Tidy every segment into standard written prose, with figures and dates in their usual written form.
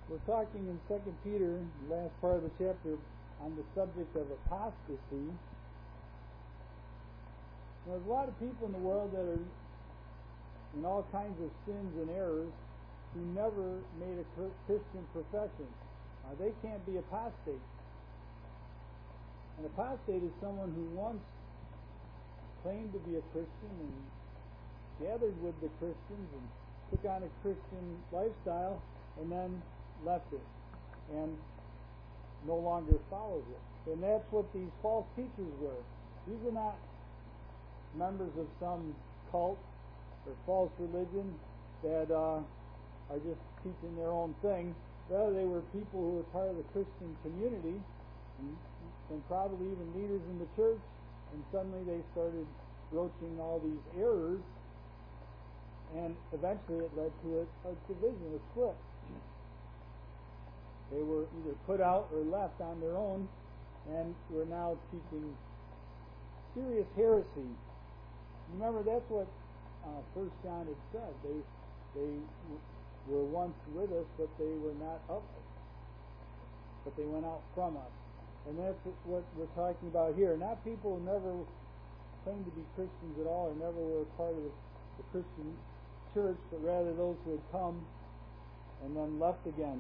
We're talking in 2 Peter, the last part of the chapter, on the subject of apostasy. There's a lot of people in the world that are in all kinds of sins and errors who never made a Christian profession. They can't be apostates. An apostate is someone who once claimed to be a Christian and gathered with the Christians and took on a Christian lifestyle and then left it and no longer follows it. And that's what these false teachers were. These are not members of some cult or false religion that are just teaching their own thing. Rather, they were people who were part of the Christian community and probably even leaders in the church, and suddenly they started broaching all these errors, and eventually it led to a division, a split. They were either put out or left on their own, and were now teaching serious heresy. Remember, that's what 1 John had said. They were once with us, but they were not of us. But they went out from us. And that's what we're talking about here. Not people who never claimed to be Christians at all or never were part of the Christian church, but rather those who had come and then left again.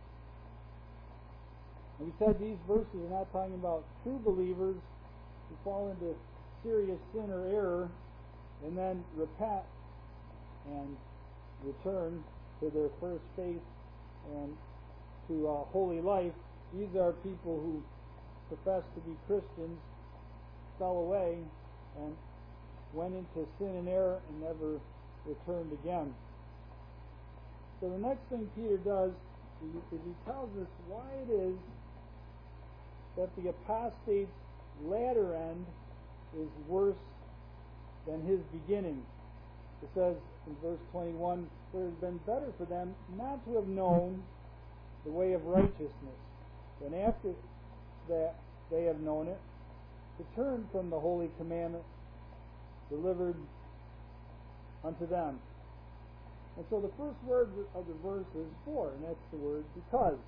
And we said these verses are not talking about true believers who fall into serious sin or error and then repent and return to their first faith and to holy life. These are people who profess to be Christians, fell away, and went into sin and error and never returned again. So the next thing Peter does is he tells us why it is that the apostate's latter end is worse than his beginning. It says in verse 21, "It has been better for them not to have known the way of righteousness, than after that they have known it, to turn from the holy commandment delivered unto them." And so the first word of the verse is for, and that's the word because.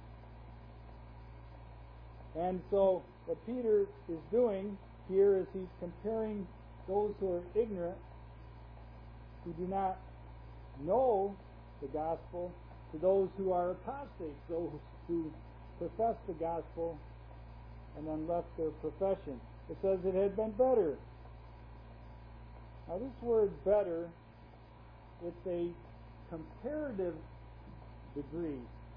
And so what Peter is doing here is he's comparing those who are ignorant, who do not know the gospel, to those who are apostates, those who profess the gospel and then left their profession. It says it had been better. Now this word better, it's a comparative degree.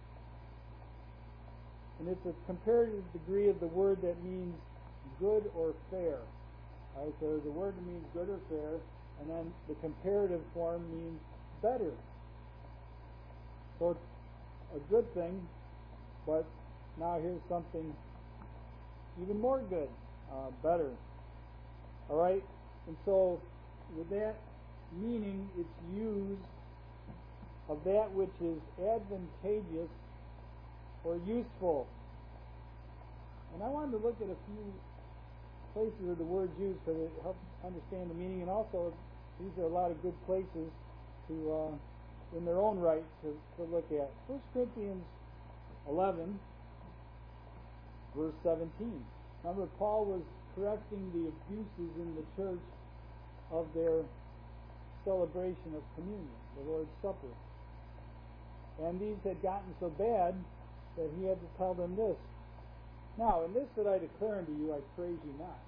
And it's a comparative degree of the word that means good or fair. Alright, so there's a word that means good or fair, and then the comparative form means better. So it's a good thing, but now here's something even more good, better. Alright, and so with that meaning, it's used of that which is advantageous or useful. And I wanted to look at a few places where the word's used because it helps understand the meaning, and also these are a lot of good places to, in their own right, to look at. 1 Corinthians 11, verse 17. Remember, Paul was correcting the abuses in the church of their celebration of communion, the Lord's Supper. And these had gotten so bad that he had to tell them this: "Now, in this that I declare unto you, I praise you not,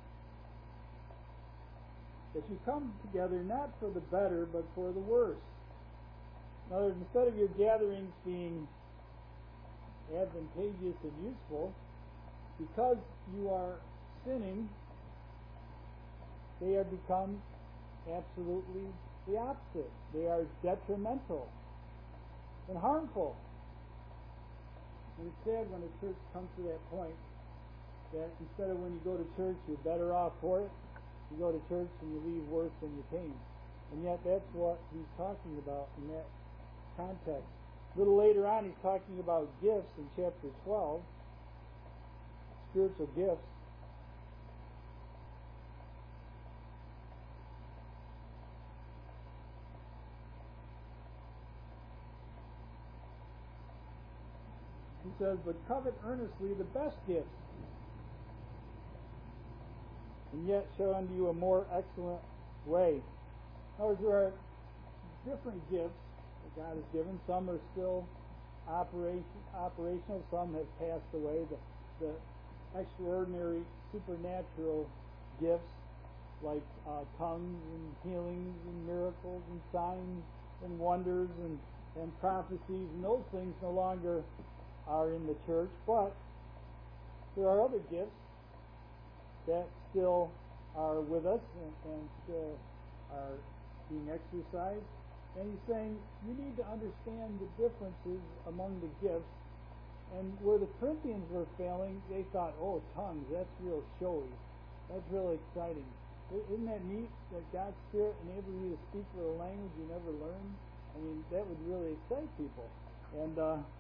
that you come together not for the better, but for the worse." In other words, instead of your gatherings being advantageous and useful, because you are sinning, they have become absolutely the opposite. They are detrimental and harmful. And it's sad when a church comes to that point that instead of when you go to church you're better off for it, you go to church and you leave worse than you came. And yet that's what he's talking about in that context. A little later on he's talking about gifts in chapter 12, spiritual gifts. says, but covet earnestly the best gifts, and yet show unto you a more excellent way. In other words, there are different gifts that God has given. Some are still operational. Some have passed away. The extraordinary supernatural gifts like tongues and healings and miracles and signs and wonders and prophecies, and those things no longer are in the church. But there are other gifts that still are with us and still are being exercised. And he's saying you need to understand the differences among the gifts. And where the Corinthians were failing, they thought, oh, tongues, that's real showy. That's really exciting. Isn't that neat that God's Spirit enables you to speak with a language you never learned? I mean, that would really excite people. And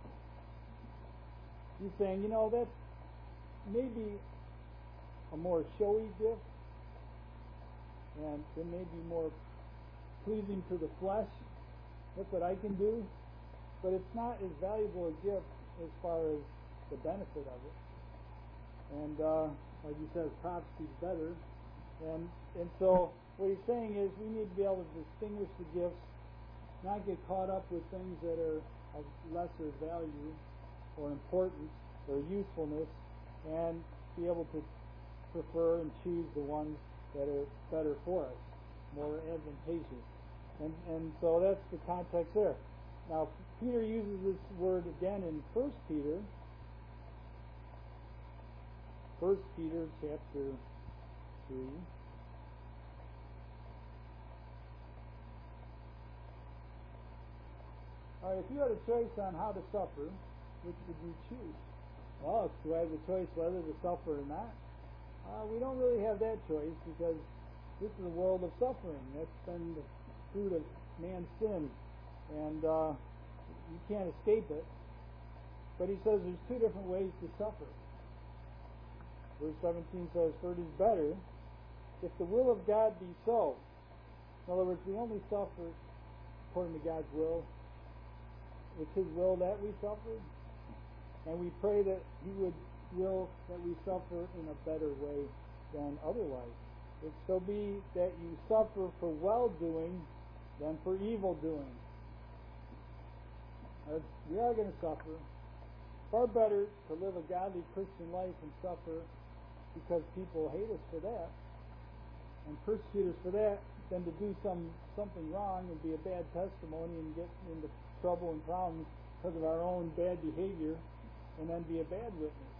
he's saying, that's maybe a more showy gift, and it may be more pleasing to the flesh. Look what I can do. But it's not as valuable a gift as far as the benefit of it. And like he says, prophecy's better. And so what he's saying is we need to be able to distinguish the gifts, not get caught up with things that are of lesser value or importance or usefulness, and be able to prefer and choose the ones that are better for us, more advantageous. And so that's the context there. Now, Peter uses this word again in 1 Peter. 1 Peter chapter 3. All right, if you had a choice on how to suffer, which would you choose? Well, do I have a choice whether to suffer or not? We don't really have that choice, because this is a world of suffering. That's been the fruit of man's sin, and you can't escape it. But he says there's two different ways to suffer. Verse 17 says, for it is better if the will of God be so. In other words, we only suffer according to God's will. It's His will that we suffer, and we pray that He would will that we suffer in a better way than otherwise. If so be that you suffer for well-doing than for evil-doing. We are going to suffer. Far better to live a godly Christian life and suffer because people hate us for that and persecute us for that, than to do something wrong and be a bad testimony and get into trouble and problems because of our own bad behavior and then be a bad witness.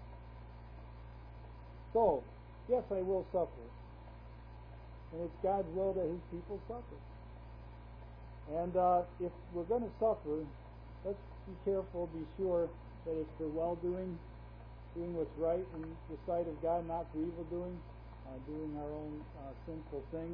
So, yes, I will suffer. And it's God's will that His people suffer. And if we're going to suffer, let's be careful, be sure that it's for well-doing, doing what's right in the sight of God, not for evil-doing, doing our own sinful thing.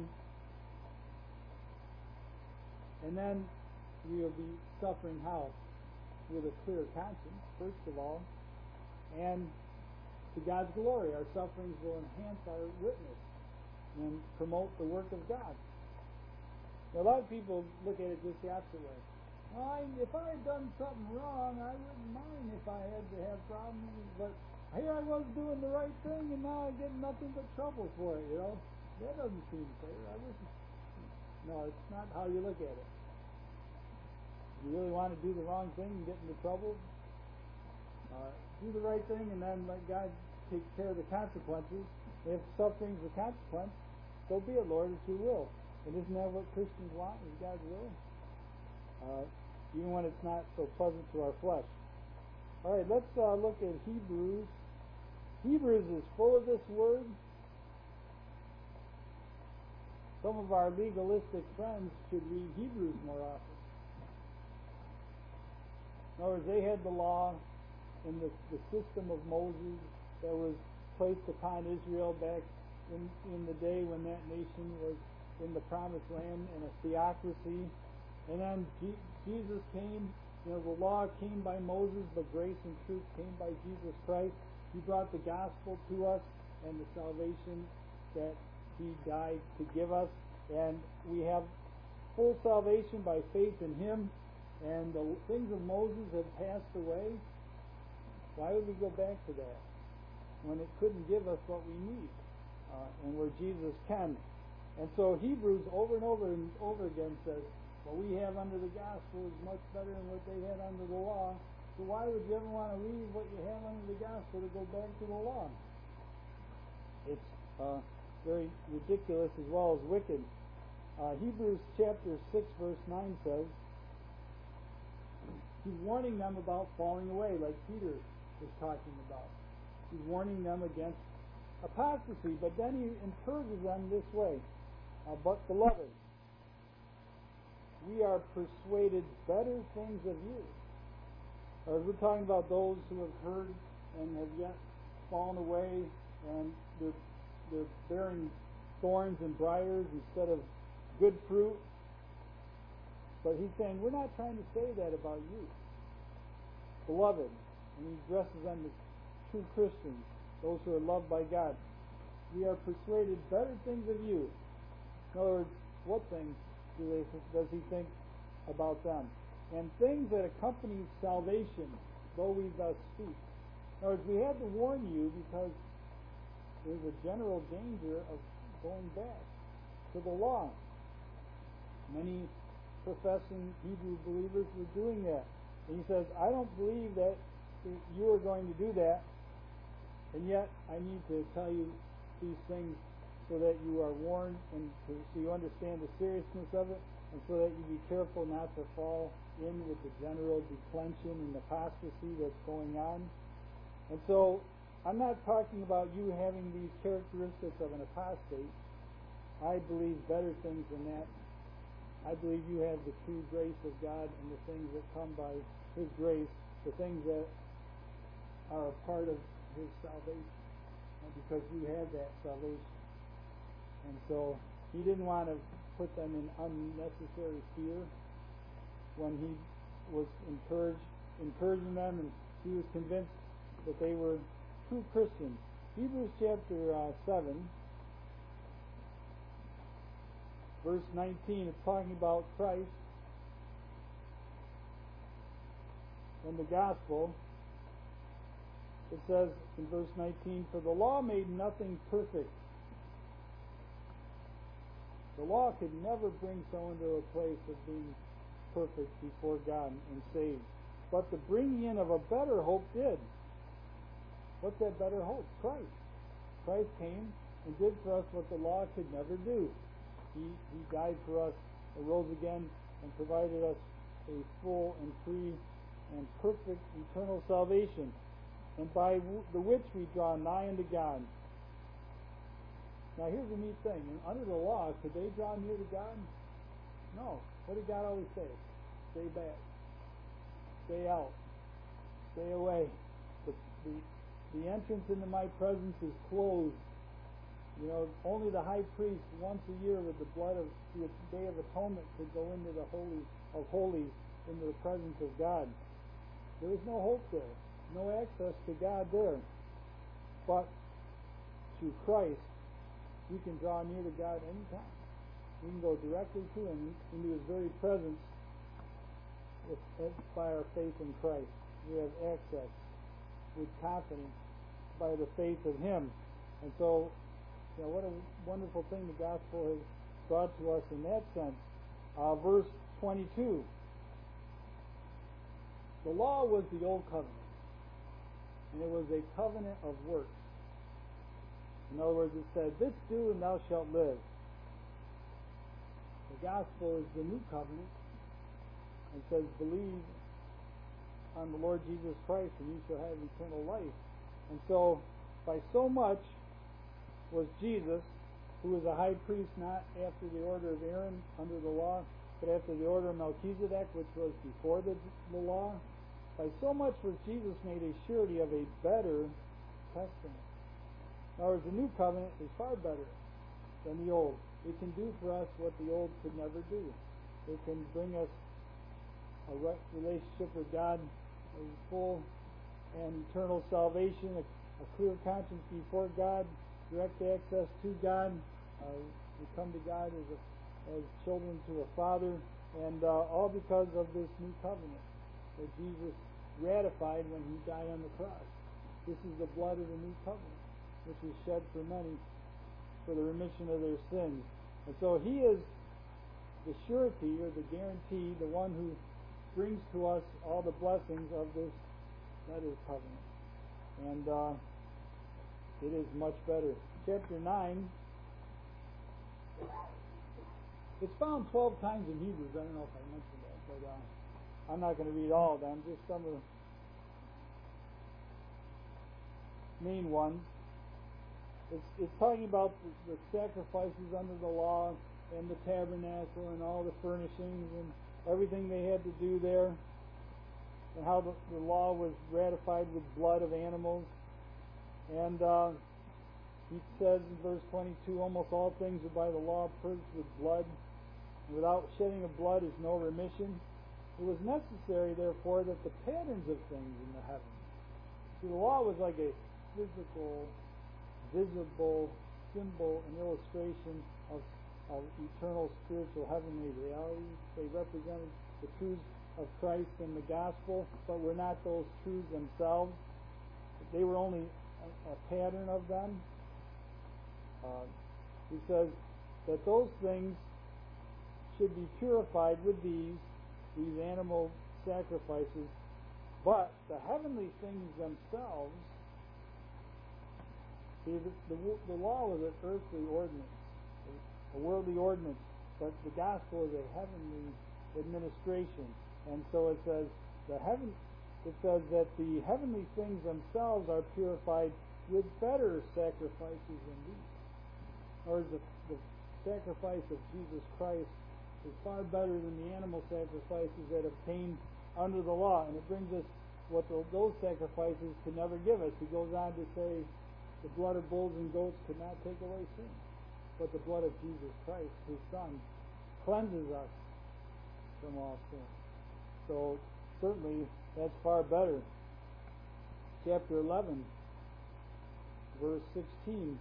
And then we will be suffering how? With a clear conscience, first of all, and to God's glory. Our sufferings will enhance our witness and promote the work of God. Now, a lot of people look at it just the opposite way. Well, if I had done something wrong, I wouldn't mind if I had to have problems, but here I was doing the right thing, and now I get nothing but trouble for it, That doesn't seem fair. No, it's not how you look at it. You really want to do the wrong thing and get into trouble? Do the right thing and then let God take care of the consequences. If suffering's the consequence, so be it, Lord, it's your will. And isn't that what Christians want, is God's will? Even when it's not so pleasant to our flesh. All right, let's look at Hebrews. Hebrews is full of this word. Some of our legalistic friends should read Hebrews more often. In other words, they had the law in the system of Moses that was placed upon Israel back in the day when that nation was in the promised land in a theocracy. And then Jesus came. The law came by Moses, but grace and truth came by Jesus Christ. He brought the gospel to us and the salvation that He died to give us. And we have full salvation by faith in Him. And the things of Moses have passed away. Why would we go back to that when it couldn't give us what we need, and where Jesus can? And so Hebrews over and over again says, what we have under the gospel is much better than what they had under the law. So why would you ever want to leave what you have under the gospel to go back to the law? It's very ridiculous as well as wicked. Hebrews chapter 6 verse 9 says, he's warning them about falling away, like Peter was talking about. He's warning them against apostasy, but then he encourages them this way. But beloved, we are persuaded better things of you. Or we're talking about those who have heard and have yet fallen away, and they're bearing thorns and briars instead of good fruit. But he's saying, we're not trying to say that about you. Beloved, and he addresses them as true Christians, those who are loved by God. We are persuaded better things of you. In other words, what things does he think about them? And things that accompany salvation, though we thus speak. In other words, we had to warn you because there's a general danger of going back to the law. Many professing Hebrew believers were doing that. And he says, I don't believe that you are going to do that, and yet I need to tell you these things so that you are warned and so you understand the seriousness of it, and so that you be careful not to fall in with the general declension and apostasy that's going on. And so I'm not talking about you having these characteristics of an apostate. I believe better things than that. I believe you have the true grace of God and the things that come by His grace, the things that are a part of His salvation, because you have that salvation. And so he didn't want to put them in unnecessary fear when he was encouraging them, and he was convinced that they were true Christians. Hebrews chapter 7, verse 19, it's talking about Christ and the gospel. It says in verse 19, for the law made nothing perfect. The law could never bring someone to a place of being perfect before God and saved. But the bringing in of a better hope did. What's that better hope? Christ. Christ came and did for us what the law could never do. He died for us, arose again, and provided us a full and free and perfect eternal salvation, and by the which we draw nigh unto God. Now here's a neat thing. Under the law, could they draw near to God? No. What did God always say? Stay back. Stay out. Stay away. The entrance into my presence is closed. You know, only the high priest once a year with the blood of the Day of Atonement could go into the Holy of Holies, into the presence of God. There was no hope there. No access to God there. But through Christ, we can draw near to God anytime. We can go directly to Him, into His very presence, by our faith in Christ. We have access with confidence by the faith of Him. And so, you know, what a wonderful thing the gospel has brought to us in that sense. Verse 22. The law was the old covenant, and it was a covenant of works. In other words, it said, this do and thou shalt live. The gospel is the new covenant, and says, believe on the Lord Jesus Christ and you shall have eternal life. And so, by so much was Jesus, who was a high priest not after the order of Aaron under the law, but after the order of Melchizedek, which was before the law. By so much was Jesus made a surety of a better testament. In other words, the new covenant is far better than the old. It can do for us what the old could never do. It can bring us a right relationship with God, a full and eternal salvation, a clear conscience before God, direct access to God. We come to God as children to a Father, and all because of this new covenant that Jesus ratified when he died on the cross. This is the blood of the new covenant, which is shed for many for the remission of their sins. And so he is the surety or the guarantee, the one who brings to us all the blessings of this better covenant. And it is much better. Chapter 9, it's found 12 times in Hebrews. I don't know if I mentioned that, but I'm not going to read all of them, just some of the main ones. It's talking about the sacrifices under the law and the tabernacle and all the furnishings and everything they had to do there, and how the law was ratified with blood of animals. And he says in verse 22, almost all things are by the law purged with blood, and without shedding of blood is no remission. It was necessary, therefore, that the patterns of things in the heavens. See, the law was like a physical, visible symbol and illustration of eternal, spiritual, heavenly realities. They represented the truths of Christ and the gospel, but were not those truths themselves. They were only a pattern of them. He says that those things should be purified with these animal sacrifices, but the heavenly things themselves, see, the law was an earthly ordinance, a worldly ordinance, but the gospel is a heavenly administration. And so it says that the heavenly things themselves are purified with better sacrifices than these. Or the sacrifice of Jesus Christ is far better than the animal sacrifices that obtained under the law. And it brings us what those sacrifices could never give us. He goes on to say the blood of bulls and goats could not take away sin, but the blood of Jesus Christ, his Son, cleanses us from all sin. So certainly that's far better. Chapter 11, verse 16.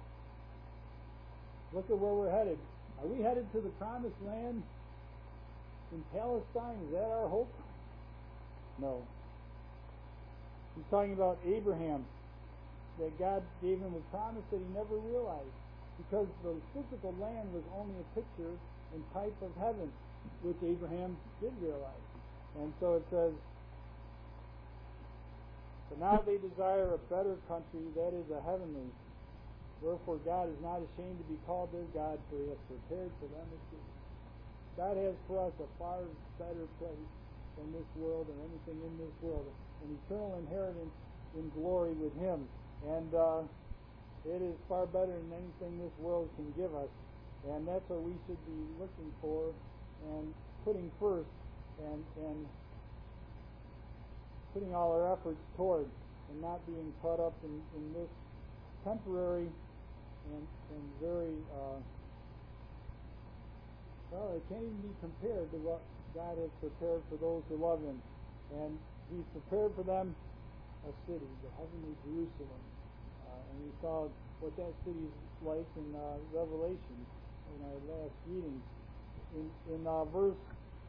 Look at where we're headed. Are we headed to the promised land in Palestine? Is that our hope? No. He's talking about Abraham, that God gave him a promise that he never realized, because the physical land was only a picture and type of heaven, which Abraham did realize. And so it says, but now they desire a better country, that is a heavenly. Wherefore God is not ashamed to be called their God, for he has prepared for them a city. God has for us a far better place than this world and anything in this world, an eternal inheritance in glory with him. And it is far better than anything this world can give us. And that's what we should be looking for and putting first and putting all our efforts toward, and not being caught up in this temporary and very, well, it can't even be compared to what God has prepared for those who love him. And he's prepared for them a city, the heavenly Jerusalem. And we saw what that city is like in Revelation in our last reading. In verse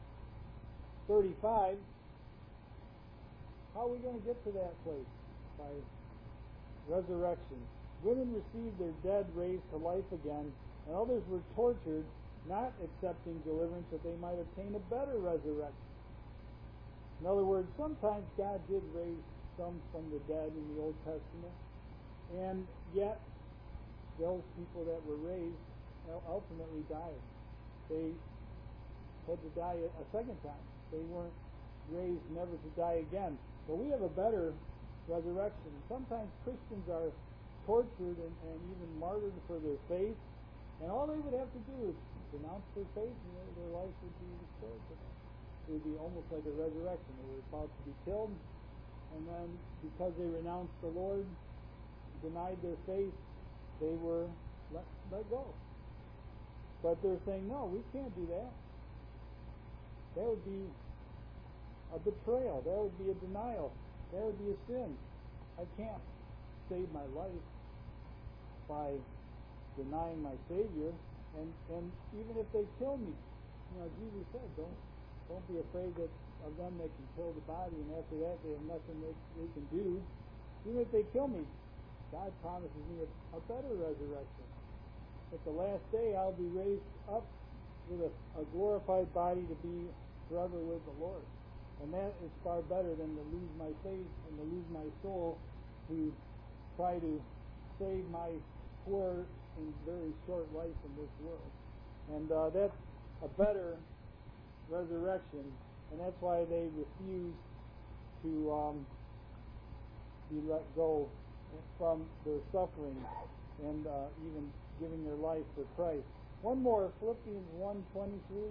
35, how are we going to get to that place? By resurrection. Women received their dead raised to life again, and others were tortured, not accepting deliverance that they might obtain a better resurrection. In other words, sometimes God did raise some from the dead in the Old Testament, and yet those people that were raised ultimately died. They had to die a second time. They weren't raised never to die again. But we have a better resurrection. Sometimes Christians are tortured and even martyred for their faith, and all they would have to do is denounce their faith, and their life would be restored to them. It would be almost like a resurrection. They were about to be killed, and then because they renounced the Lord, denied their faith, they were let go. But they're saying, no, we can't do that. That would be a betrayal. That would be a denial. That would be a sin. I can't save my life by denying my Savior. And even if they kill me, Jesus said, don't Don't be afraid of them that can kill the body, and after that they have nothing they can do. Even if they kill me, God promises me a better resurrection. At the last day I'll be raised up with a glorified body to be forever with the Lord. And that is far better than to lose my faith and to lose my soul to try to save my poor and very short life in this world. And that's a better resurrection, and that's why they refuse to be let go from their suffering and even giving their life for Christ. One more, Philippians 1:23.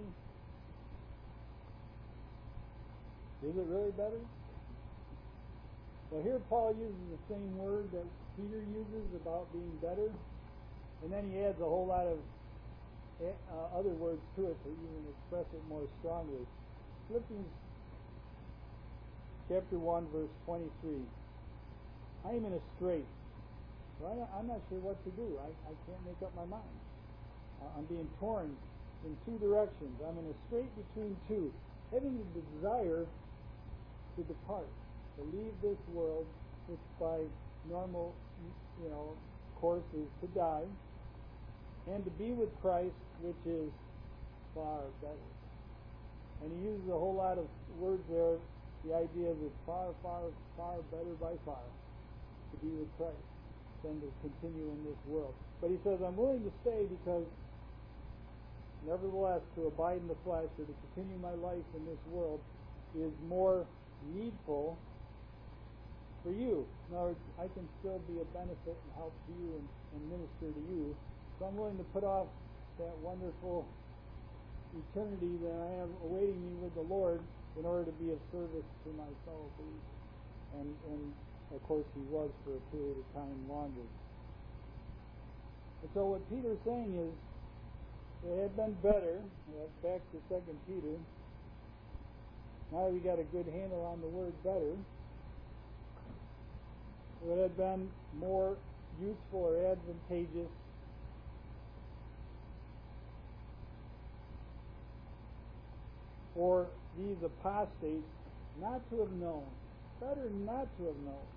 Is it really better? Well, here Paul uses the same word that Peter uses about being better, and then he adds a whole lot of other words to it to even express it more strongly. Philippians chapter 1, verse 23. I am in a strait. Well, I'm not sure what to do. I can't make up my mind. I'm being torn in two directions. I'm in a strait between two, having the desire to depart, to leave this world, which by normal, course is to die, and to be with Christ, which is far better. And he uses a whole lot of words there. The idea is it's far, far, far better by far to be with Christ than to continue in this world. But he says, I'm willing to stay because nevertheless to abide in the flesh or to continue my life in this world is more needful for you. In other words, I can still be a benefit and help to you and minister to you. So I'm willing to put off that wonderful eternity that I have awaiting me with the Lord in order to be of service to my fellow believers. And of course he was for a period of time longer. And so what Peter's saying is, it had been better. That's back to 2 Peter. Now that we got a good handle on the word better, it would have been more useful or advantageous for these apostates not to have known. Better not to have known.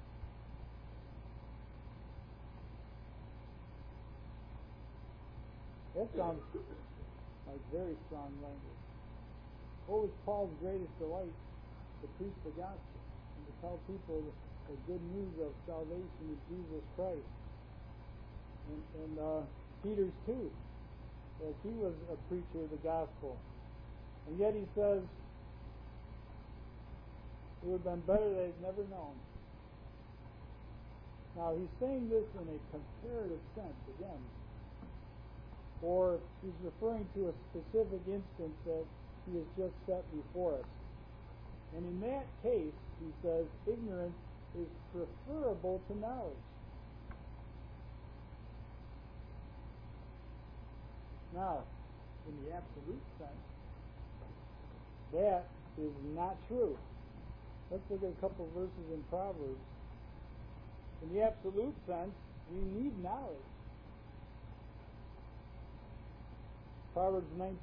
That sounds like very strong language. What was Paul's greatest delight? To preach the gospel and to tell people the good news of salvation in Jesus Christ. And Peter's too, as he was a preacher of the gospel. And yet he says it would have been better they had never known. Now he's saying this in a comparative sense again. Or he's referring to a specific instance that he has just set before us. And in that case, he says, ignorance is preferable to knowledge. Now, in the absolute sense, that is not true. Let's look at a couple verses in Proverbs. In the absolute sense, we need knowledge. Proverbs 19.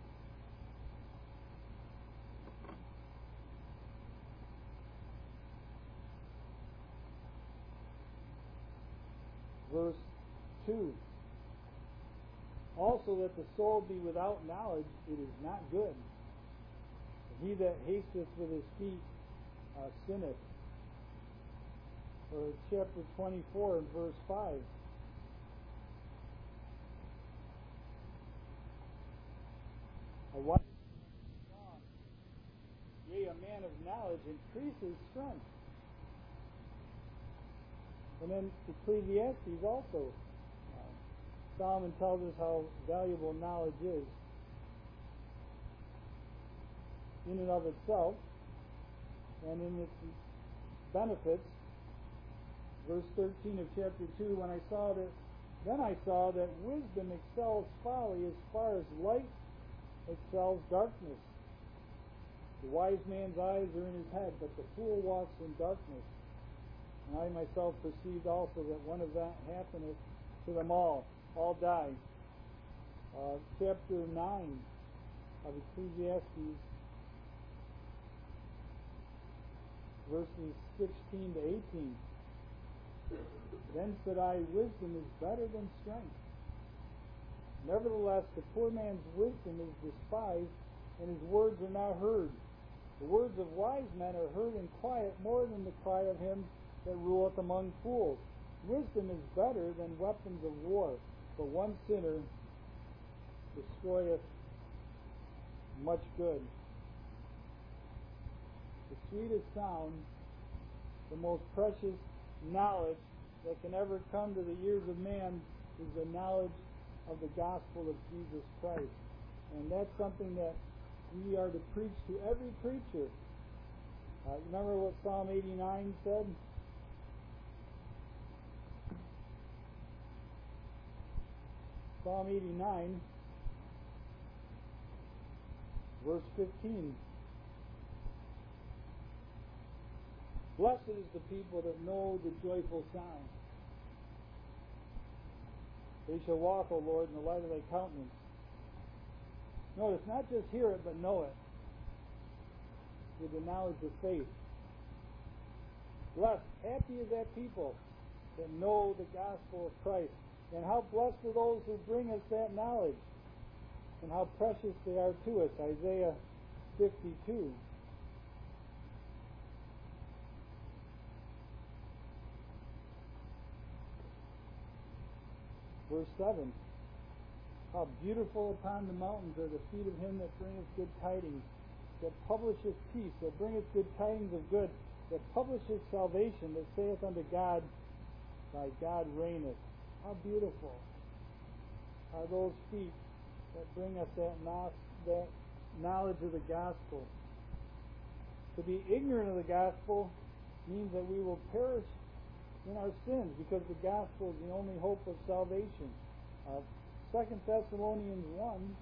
Verse 2. Also that the soul be without knowledge, it is not good. He that hasteth with his feet sinneth. Or chapter 24 and verse 5. A wise man is strong, yea, a man of knowledge increases strength. And then Ecclesiastes also, Solomon tells us how valuable knowledge is in and of itself and in its benefits. Verse 13 of chapter 2, then I saw that wisdom excels folly as far as light excels darkness. The wise man's eyes are in his head, but the fool walks in darkness. And I myself perceived also that one event happeneth to them all die. Chapter 9 of Ecclesiastes verses 16 to 18. Then said I, wisdom is better than strength. Nevertheless, the poor man's wisdom is despised, and his words are not heard. The words of wise men are heard in quiet more than the cry of him that ruleth among fools. Wisdom is better than weapons of war, but one sinner destroyeth much good. The sweetest sound, the most precious knowledge that can ever come to the ears of man is the knowledge of the gospel of Jesus Christ. And that's something that we are to preach to every creature. Remember what Psalm 89 said? Psalm 89, verse 15. Blessed is the people that know the joyful sound. They shall walk, O Lord, in the light of thy countenance. Notice, not just hear it, but know it with the knowledge of faith. Blessed, happy is that people that know the gospel of Christ. And how blessed are those who bring us that knowledge, and how precious they are to us. Isaiah 52. Verse 7. How beautiful upon the mountains are the feet of him that bringeth good tidings, that publisheth peace, that bringeth good tidings of good, that publisheth salvation, that saith unto God, thy God reigneth. How beautiful are those feet that bring us that knowledge of the gospel. To be ignorant of the gospel means that we will perish in our sins, because the gospel is the only hope of salvation. 2 Thessalonians 1,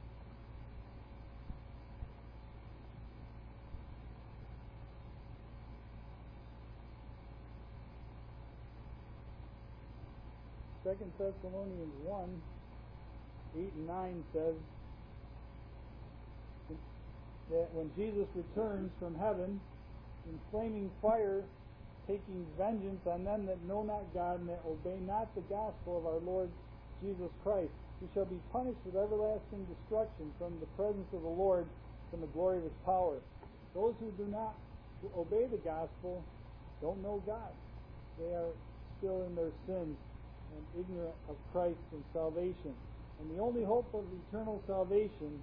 Second Thessalonians 1, 8 and 9 says that when Jesus returns from heaven in flaming fire, taking vengeance on them that know not God and that obey not the gospel of our Lord Jesus Christ, he shall be punished with everlasting destruction from the presence of the Lord, from the glory of his power. Those who do not obey the gospel don't know God. They are still in their sins and ignorant of Christ and salvation. And the only hope of eternal salvation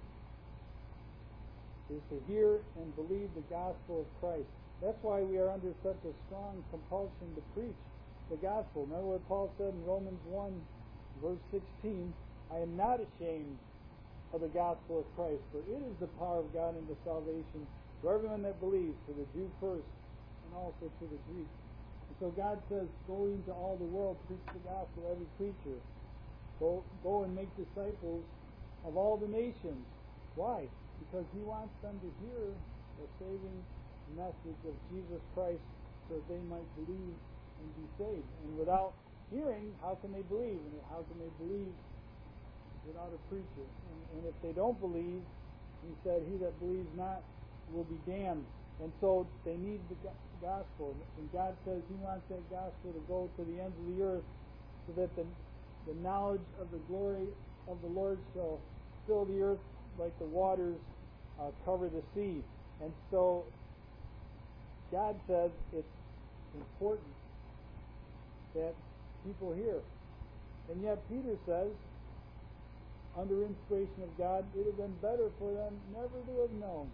is to hear and believe the gospel of Christ. That's why we are under such a strong compulsion to preach the gospel. Remember what Paul said in Romans 1, verse 16, I am not ashamed of the gospel of Christ, for it is the power of God unto salvation to everyone that believes, to the Jew first, and also to the Greek. And so God says, go into all the world, preach the gospel to every creature. Go and make disciples of all the nations. Why? Because he wants them to hear the saving message of Jesus Christ so that they might believe and be saved. And without hearing, how can they believe? And how can they believe without a preacher? And if they don't believe, he said, he that believes not will be damned. And so they need the gospel. And God says he wants that gospel to go to the ends of the earth so that the knowledge of the glory of the Lord shall fill the earth like the waters cover the sea. And so God says it's important that people hear. And yet Peter says, under inspiration of God, it would have been better for them never to have known.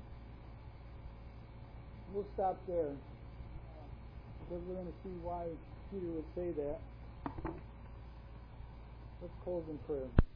We'll stop there because we're going to see why Peter would say that. Let's close in prayer.